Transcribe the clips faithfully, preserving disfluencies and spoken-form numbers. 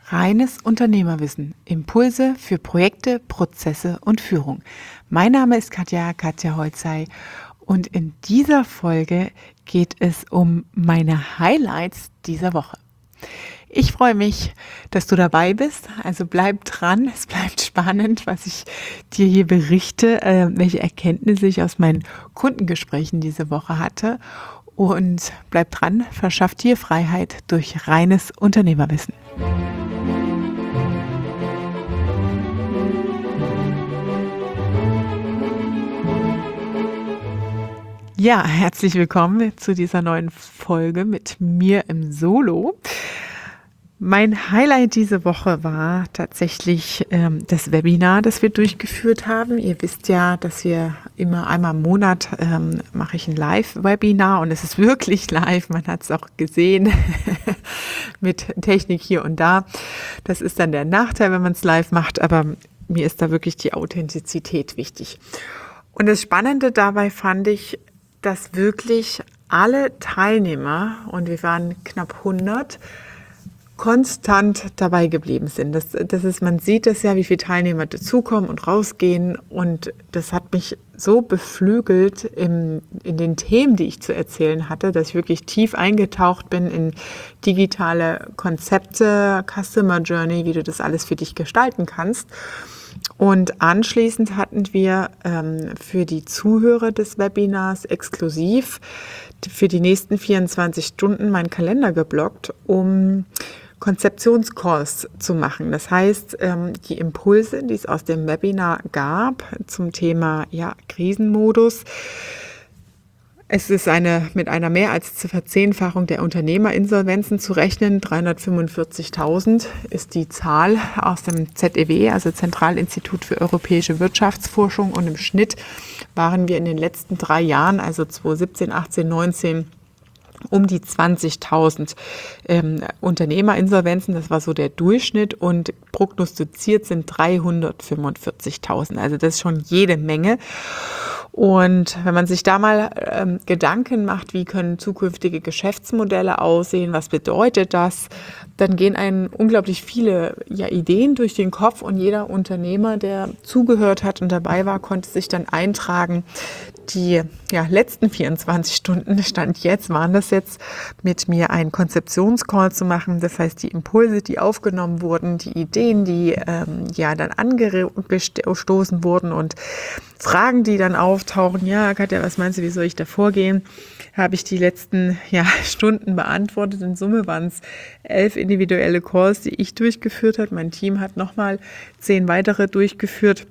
Reines Unternehmerwissen. Impulse für Projekte, Prozesse und Führung. Mein Name ist Katja, Katja Holzei, und in dieser Folge geht es um meine Highlights dieser Woche. Ich freue mich, dass du dabei bist, also bleib dran, es bleibt spannend, was ich dir hier berichte, äh, welche Erkenntnisse ich aus meinen Kundengesprächen diese Woche hatte, und bleib dran, verschaff dir Freiheit durch reines Unternehmerwissen. Ja, herzlich willkommen zu dieser neuen Folge mit mir im Solo. Mein Highlight diese Woche war tatsächlich ähm, das Webinar, das wir durchgeführt haben. Ihr wisst ja, dass wir immer einmal im Monat ähm, mache ich ein Live-Webinar, und es ist wirklich live. Man hat es auch gesehen mit Technik hier und da. Das ist dann der Nachteil, wenn man es live macht, aber mir ist da wirklich die Authentizität wichtig. Und das Spannende dabei fand ich, dass wirklich alle Teilnehmer, und wir waren knapp hundert, konstant dabei geblieben sind. Das, das ist, man sieht das ja, wie viele Teilnehmer dazukommen und rausgehen, und das hat mich so beflügelt im, in den Themen, die ich zu erzählen hatte, dass ich wirklich tief eingetaucht bin in digitale Konzepte, Customer Journey, wie du das alles für dich gestalten kannst. Und anschließend hatten wir ähm, für die Zuhörer des Webinars exklusiv für die nächsten vierundzwanzig Stunden meinen Kalender geblockt, um Konzeptionscalls zu machen. Das heißt, ähm, die Impulse, die es aus dem Webinar gab zum Thema ja, Krisenmodus. Es ist eine, mit einer mehr als Verzehnfachung der Unternehmerinsolvenzen zu rechnen. dreihundertfünfundvierzigtausend ist die Zahl aus dem Z E W, also Zentralinstitut für Europäische Wirtschaftsforschung. Und im Schnitt waren wir in den letzten drei Jahren, also zweitausendsiebzehn, achtzehn, neunzehn, um die zwanzigtausend ähm, Unternehmerinsolvenzen. Das war so der Durchschnitt, und prognostiziert sind dreihundertfünfundvierzigtausend. Also das ist schon jede Menge. Und wenn man sich da mal ähm, Gedanken macht, wie können zukünftige Geschäftsmodelle aussehen, was bedeutet das, dann gehen einem unglaublich viele ja, Ideen durch den Kopf, und jeder Unternehmer, der zugehört hat und dabei war, konnte sich dann eintragen. Die ja, letzten vierundzwanzig Stunden, Stand jetzt, waren das jetzt, mit mir einen Konzeptionscall zu machen. Das heißt, die Impulse, die aufgenommen wurden, die Ideen, die ähm, ja dann angestoßen wurden, und Fragen, die dann auftauchen. Ja, Katja, was meinst du, wie soll ich da vorgehen? Habe ich die letzten ja, Stunden beantwortet. In Summe waren es elf individuelle Calls, die ich durchgeführt habe. Mein Team hat nochmal zehn weitere durchgeführt.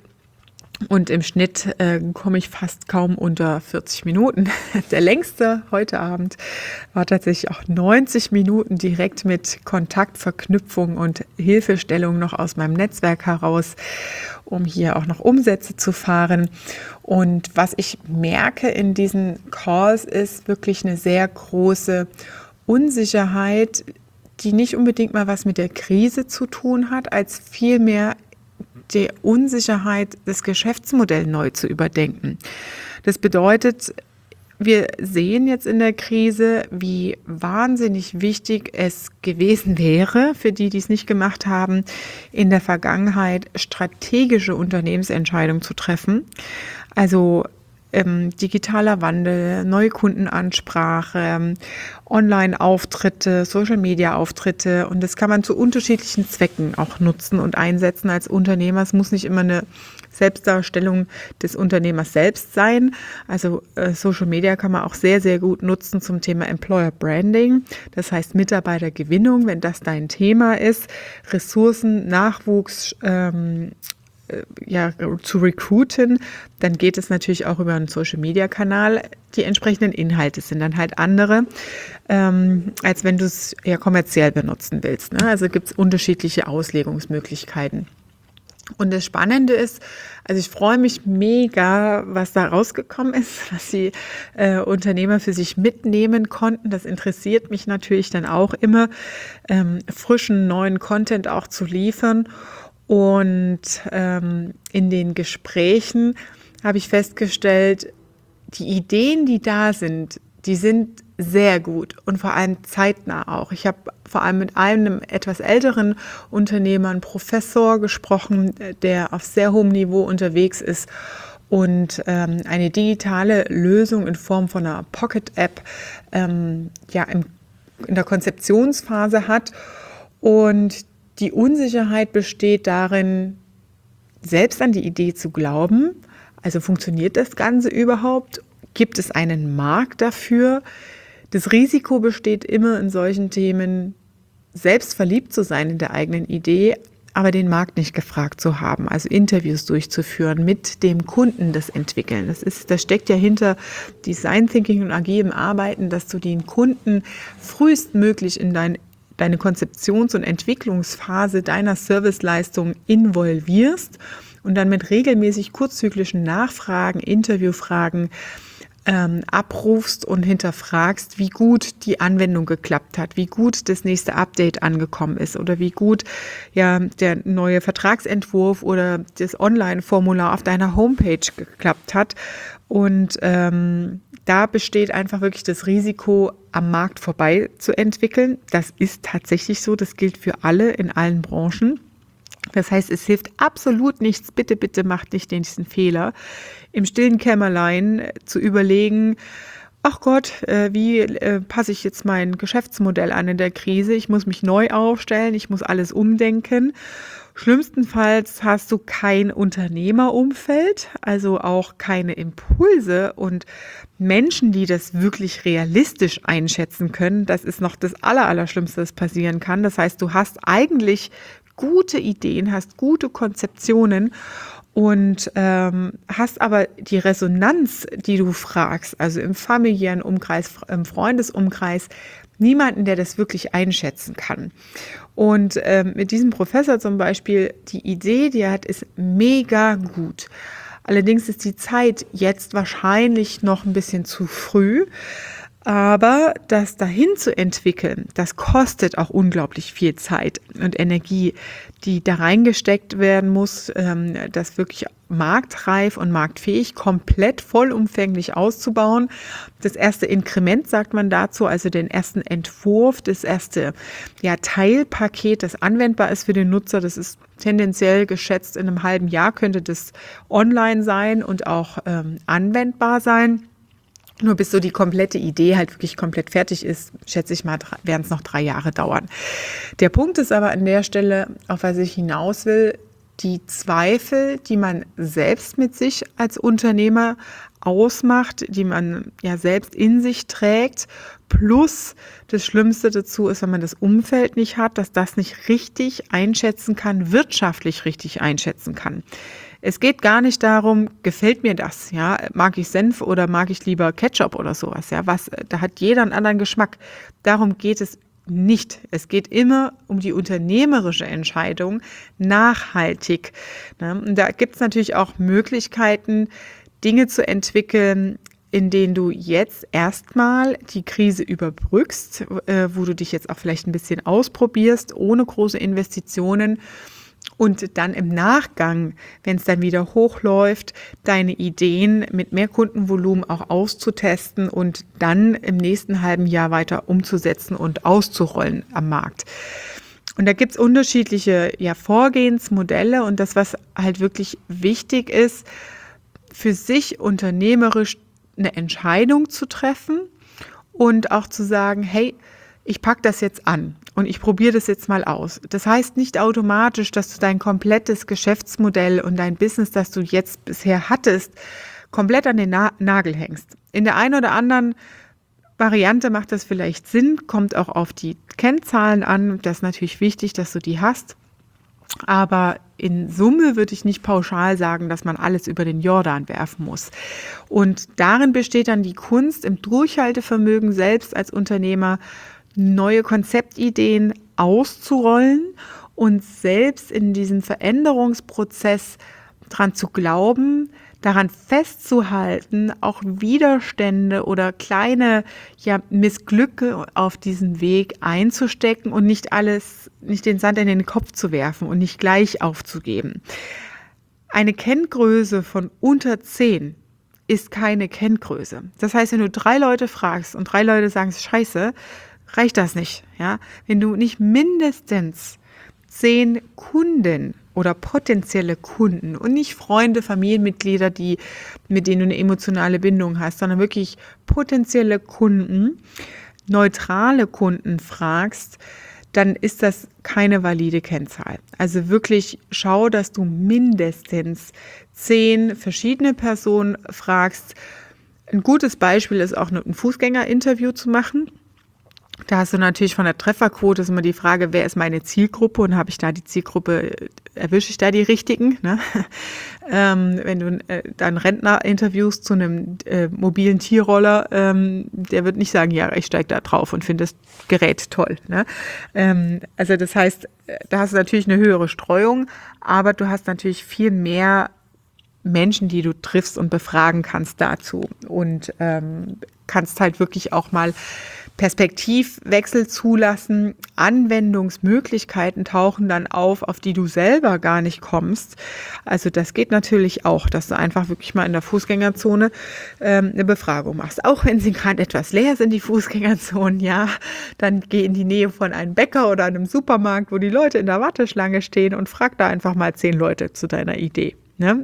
Und im Schnitt äh, komme ich fast kaum unter vierzig Minuten. Der längste heute Abend war tatsächlich auch neunzig Minuten, direkt mit Kontaktverknüpfung und Hilfestellung noch aus meinem Netzwerk heraus, um hier auch noch Umsätze zu fahren. Und was ich merke in diesen Calls, ist wirklich eine sehr große Unsicherheit, die nicht unbedingt mal was mit der Krise zu tun hat, als vielmehr die Unsicherheit, das Geschäftsmodell neu zu überdenken. Das bedeutet, wir sehen jetzt in der Krise, wie wahnsinnig wichtig es gewesen wäre, für die, die es nicht gemacht haben, in der Vergangenheit strategische Unternehmensentscheidungen zu treffen. Also Ähm, digitaler Wandel, neue Kundenansprache, Online-Auftritte, Social-Media-Auftritte, und das kann man zu unterschiedlichen Zwecken auch nutzen und einsetzen als Unternehmer. Es muss nicht immer eine Selbstdarstellung des Unternehmers selbst sein. Also äh, Social-Media kann man auch sehr, sehr gut nutzen zum Thema Employer Branding, das heißt Mitarbeitergewinnung, wenn das dein Thema ist, Ressourcen, Nachwuchs, ähm, ja, zu recruiten, dann geht es natürlich auch über einen Social-Media-Kanal. Die entsprechenden Inhalte sind dann halt andere, ähm, als wenn du es ja kommerziell benutzen willst. Ne? Also gibt es unterschiedliche Auslegungsmöglichkeiten. Und das Spannende ist, also ich freue mich mega, was da rausgekommen ist, was die äh, Unternehmer für sich mitnehmen konnten. Das interessiert mich natürlich dann auch immer, ähm, frischen, neuen Content auch zu liefern. Und ähm, in den Gesprächen habe ich festgestellt, die Ideen, die da sind, die sind sehr gut und vor allem zeitnah auch. Ich habe vor allem mit einem etwas älteren Unternehmer, einem Professor gesprochen, der auf sehr hohem Niveau unterwegs ist und ähm, eine digitale Lösung in Form von einer Pocket-App ähm, ja, im, in der Konzeptionsphase hat. Und die Unsicherheit besteht darin, selbst an die Idee zu glauben. Also funktioniert das Ganze überhaupt? Gibt es einen Markt dafür? Das Risiko besteht immer in solchen Themen, selbst verliebt zu sein in der eigenen Idee, aber den Markt nicht gefragt zu haben, also Interviews durchzuführen, mit dem Kunden das entwickeln. Das ist, das steckt ja hinter Design Thinking und agilem Arbeiten, dass du den Kunden frühestmöglich in dein, deine Konzeptions- und Entwicklungsphase deiner Serviceleistung involvierst und dann mit regelmäßig kurzzyklischen Nachfragen, Interviewfragen Ähm, abrufst und hinterfragst, wie gut die Anwendung geklappt hat, wie gut das nächste Update angekommen ist oder wie gut ja der neue Vertragsentwurf oder das Online-Formular auf deiner Homepage geklappt hat. Und ähm, da besteht einfach wirklich das Risiko, am Markt vorbei zu entwickeln. Das ist tatsächlich so, das gilt für alle in allen Branchen. Das heißt, es hilft absolut nichts, bitte, bitte macht nicht den nächsten Fehler, im stillen Kämmerlein zu überlegen, ach Gott, äh, wie äh, passe ich jetzt mein Geschäftsmodell an in der Krise? Ich muss mich neu aufstellen, ich muss alles umdenken. Schlimmstenfalls hast du kein Unternehmerumfeld, also auch keine Impulse und Menschen, die das wirklich realistisch einschätzen können. Das ist noch das Allerallerschlimmste, was passieren kann. Das heißt, du hast eigentlich gute Ideen, hast gute Konzeptionen und ähm, hast aber die Resonanz, die du fragst, also im familiären Umkreis, im Freundesumkreis, niemanden, der das wirklich einschätzen kann. Und ähm, mit diesem Professor zum Beispiel, die Idee, die er hat, ist mega gut. Allerdings ist die Zeit jetzt wahrscheinlich noch ein bisschen zu früh. Aber das dahin zu entwickeln, das kostet auch unglaublich viel Zeit und Energie, die da reingesteckt werden muss, das wirklich marktreif und marktfähig, komplett vollumfänglich auszubauen. Das erste Inkrement, sagt man dazu, also den ersten Entwurf, das erste ja, Teilpaket, das anwendbar ist für den Nutzer, das ist tendenziell geschätzt in einem halben Jahr, könnte das online sein und auch ähm, anwendbar sein. Nur bis so die komplette Idee halt wirklich komplett fertig ist, schätze ich mal, werden es noch drei Jahre dauern. Der Punkt ist aber an der Stelle, auf was ich hinaus will, die Zweifel, die man selbst mit sich als Unternehmer ausmacht, die man ja selbst in sich trägt, plus das Schlimmste dazu ist, wenn man das Umfeld nicht hat, dass das nicht richtig einschätzen kann, wirtschaftlich richtig einschätzen kann. Es geht gar nicht darum, gefällt mir das, ja, mag ich Senf oder mag ich lieber Ketchup oder sowas, ja, was, da hat jeder einen anderen Geschmack. Darum geht es nicht. Es geht immer um die unternehmerische Entscheidung, nachhaltig. Ne? Und da gibt es natürlich auch Möglichkeiten, Dinge zu entwickeln, in denen du jetzt erstmal die Krise überbrückst, äh, wo du dich jetzt auch vielleicht ein bisschen ausprobierst, ohne große Investitionen. Und dann im Nachgang, wenn es dann wieder hochläuft, deine Ideen mit mehr Kundenvolumen auch auszutesten und dann im nächsten halben Jahr weiter umzusetzen und auszurollen am Markt. Und da gibt es unterschiedliche ja, Vorgehensmodelle und das, was halt wirklich wichtig ist, für sich unternehmerisch eine Entscheidung zu treffen und auch zu sagen, hey, ich packe das jetzt an und ich probiere das jetzt mal aus. Das heißt nicht automatisch, dass du dein komplettes Geschäftsmodell und dein Business, das du jetzt bisher hattest, komplett an den Na- Nagel hängst. In der einen oder anderen Variante macht das vielleicht Sinn, kommt auch auf die Kennzahlen an. Das ist natürlich wichtig, dass du die hast. Aber in Summe würde ich nicht pauschal sagen, dass man alles über den Jordan werfen muss. Und darin besteht dann die Kunst, im Durchhaltevermögen selbst als Unternehmer neue Konzeptideen auszurollen und selbst in diesem Veränderungsprozess dran zu glauben, daran festzuhalten, auch Widerstände oder kleine ja, Missglücke auf diesem Weg einzustecken und nicht alles, nicht den Sand in den Kopf zu werfen und nicht gleich aufzugeben. Eine Kenngröße von unter zehn ist keine Kenngröße. Das heißt, wenn du drei Leute fragst und drei Leute sagen, scheiße, reicht das nicht. Ja? Wenn du nicht mindestens zehn Kunden oder potenzielle Kunden und nicht Freunde, Familienmitglieder, die, mit denen du eine emotionale Bindung hast, sondern wirklich potenzielle Kunden, neutrale Kunden fragst, dann ist das keine valide Kennzahl. Also wirklich schau, dass du mindestens zehn verschiedene Personen fragst. Ein gutes Beispiel ist auch ein Fußgängerinterview zu machen. Da hast du natürlich von der Trefferquote ist immer die Frage, wer ist meine Zielgruppe und habe ich da die Zielgruppe, erwische ich da die richtigen? Ne? ähm, wenn du äh, dann Rentner interviewst zu einem äh, mobilen Tierroller, ähm, der wird nicht sagen, ja, ich steige da drauf und finde das Gerät toll. Ne? Ähm, also das heißt, da hast du natürlich eine höhere Streuung, aber du hast natürlich viel mehr Menschen, die du triffst und befragen kannst dazu und ähm, kannst halt wirklich auch mal Perspektivwechsel zulassen, Anwendungsmöglichkeiten tauchen dann auf, auf die du selber gar nicht kommst. Also das geht natürlich auch, dass du einfach wirklich mal in der Fußgängerzone ähm, eine Befragung machst. Auch wenn sie gerade etwas leer sind, die Fußgängerzonen, ja, dann geh in die Nähe von einem Bäcker oder einem Supermarkt, wo die Leute in der Warteschlange stehen und frag da einfach mal zehn Leute zu deiner Idee. Ne?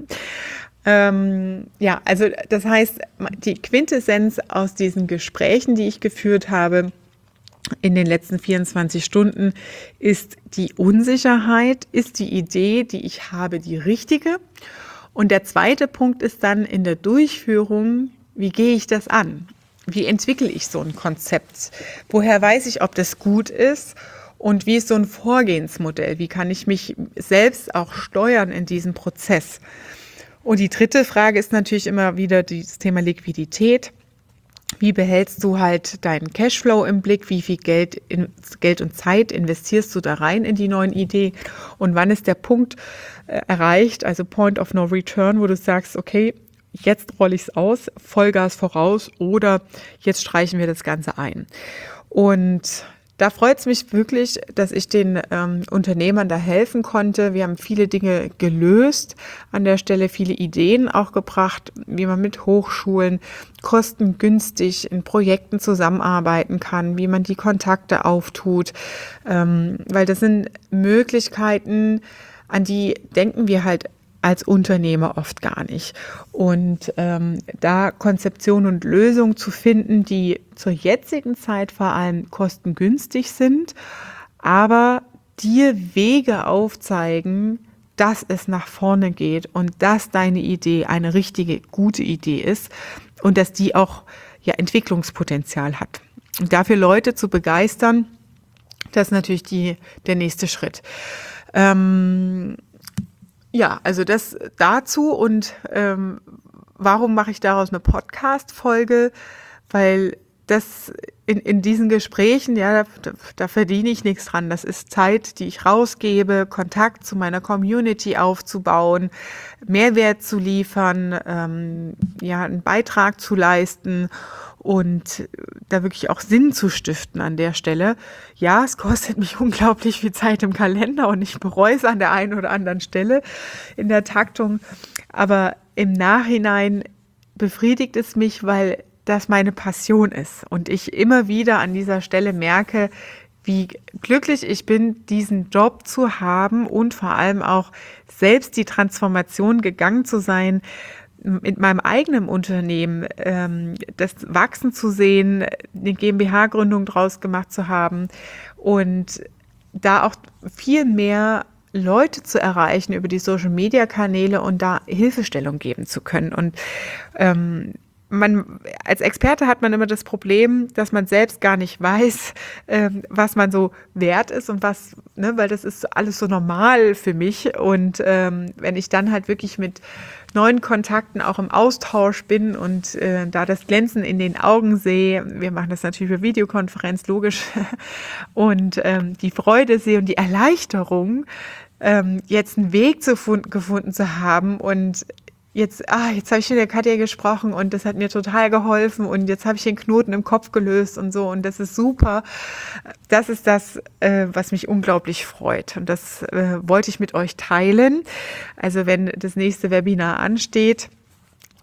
Ähm, ja, also das heißt, die Quintessenz aus diesen Gesprächen, die ich geführt habe in den letzten vierundzwanzig Stunden, ist die Unsicherheit, ist die Idee, die ich habe, die richtige? Und der zweite Punkt ist dann in der Durchführung, wie gehe ich das an? Wie entwickle ich so ein Konzept? Woher weiß ich, ob das gut ist? Und wie ist so ein Vorgehensmodell? Wie kann ich mich selbst auch steuern in diesem Prozess? Und die dritte Frage ist natürlich immer wieder das Thema Liquidität. Wie behältst du halt deinen Cashflow im Blick? Wie viel Geld, in, Geld und Zeit investierst du da rein in die neuen Ideen? Und wann ist der Punkt äh, erreicht, also Point of No Return, wo du sagst, okay, jetzt rolle ich es aus, Vollgas voraus oder jetzt streichen wir das Ganze ein. Und da freut es mich wirklich, dass ich den ähm, Unternehmern da helfen konnte. Wir haben viele Dinge gelöst, an der Stelle viele Ideen auch gebracht, wie man mit Hochschulen kostengünstig in Projekten zusammenarbeiten kann, wie man die Kontakte auftut, ähm, weil das sind Möglichkeiten, an die denken wir halt als Unternehmer oft gar nicht. Und ähm, da Konzeption und Lösungen zu finden, die zur jetzigen Zeit vor allem kostengünstig sind, aber dir Wege aufzeigen, dass es nach vorne geht und dass deine Idee eine richtige, gute Idee ist und dass die auch ja, Entwicklungspotenzial hat. Und dafür Leute zu begeistern, das ist natürlich die, der nächste Schritt. Ähm, Ja, also das dazu und ähm, warum mache ich daraus eine Podcast-Folge? Weil das in, in diesen Gesprächen, ja, da, da verdiene ich nichts dran. Das ist Zeit, die ich rausgebe, Kontakt zu meiner Community aufzubauen, Mehrwert zu liefern, ähm, ja, einen Beitrag zu leisten und da wirklich auch Sinn zu stiften an der Stelle. Ja, es kostet mich unglaublich viel Zeit im Kalender und ich bereue es an der einen oder anderen Stelle in der Taktung. Aber im Nachhinein befriedigt es mich, weil das meine Passion ist und ich immer wieder an dieser Stelle merke, wie glücklich ich bin, diesen Job zu haben und vor allem auch selbst die Transformation gegangen zu sein, mit meinem eigenen Unternehmen ähm, das wachsen zu sehen, eine GmbH-Gründung draus gemacht zu haben und da auch viel mehr Leute zu erreichen über die Social-Media-Kanäle und da Hilfestellung geben zu können. Und ähm, man, als Experte hat man immer das Problem, dass man selbst gar nicht weiß, ähm, was man so wert ist und was, ne, weil das ist alles so normal für mich. Und ähm, wenn ich dann halt wirklich mit neuen Kontakten auch im Austausch bin und äh, da das Glänzen in den Augen sehe, wir machen das natürlich für Videokonferenz, logisch, und ähm, die Freude sehe und die Erleichterung, ähm, jetzt einen Weg zu fund, gefunden zu haben und Jetzt, ah, jetzt habe ich mit der Katja gesprochen und das hat mir total geholfen und jetzt habe ich den Knoten im Kopf gelöst und so und das ist super. Das ist das, äh, was mich unglaublich freut und das äh, wollte ich mit euch teilen. Also wenn das nächste Webinar ansteht,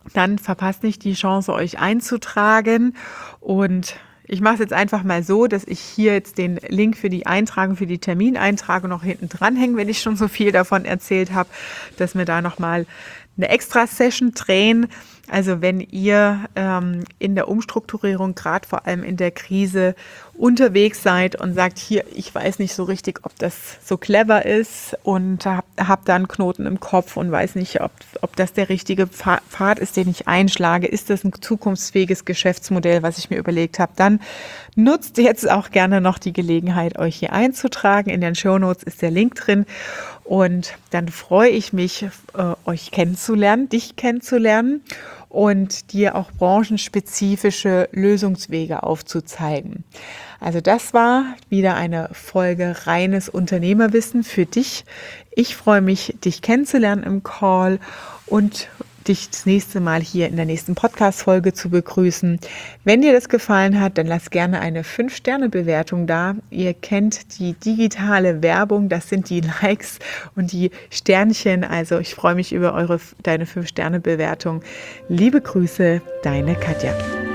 dann verpasst nicht die Chance, euch einzutragen. Und ich mache es jetzt einfach mal so, dass ich hier jetzt den Link für die Eintragung, für die Termineintragung noch hinten dranhänge, wenn ich schon so viel davon erzählt habe, dass wir da nochmal eine Extra-Session drehen. Also wenn ihr ähm, in der Umstrukturierung, gerade vor allem in der Krise, unterwegs seid und sagt, hier, ich weiß nicht so richtig, ob das so clever ist und habt hab da einen Knoten im Kopf und weiß nicht, ob, ob das der richtige Pfad ist, den ich einschlage, ist das ein zukunftsfähiges Geschäftsmodell, was ich mir überlegt habe, dann nutzt jetzt auch gerne noch die Gelegenheit, euch hier einzutragen. In den Shownotes ist der Link drin. Und dann freue ich mich, äh, euch kennenzulernen, dich kennenzulernen und dir auch branchenspezifische Lösungswege aufzuzeigen. Also das war wieder eine Folge reines Unternehmerwissen für dich. Ich freue mich, dich kennenzulernen im Call und dich das nächste Mal hier in der nächsten Podcast-Folge zu begrüßen. Wenn dir das gefallen hat, dann lass gerne eine fünf Sterne Bewertung da. Ihr kennt die digitale Werbung, das sind die Likes und die Sternchen. Also ich freue mich über eure, deine fünf Sterne Bewertung. Liebe Grüße, deine Katja.